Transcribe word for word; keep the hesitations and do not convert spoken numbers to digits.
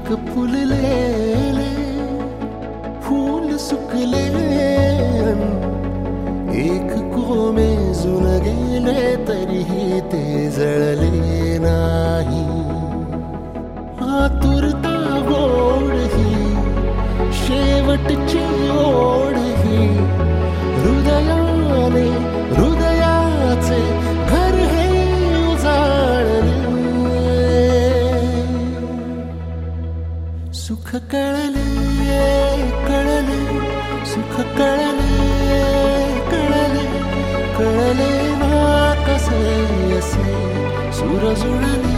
एक फुललेले फूल सुकले, एक कोमेजून गेले तरीही ते जळले नाही. आतुरता गोड ही शेवटची ओढ ही, हृदयाने हृदयाचे घर हे उजाळले. सुख कळले कळले सुख कळले कळले कळले ना कसे असे सूर जुळले.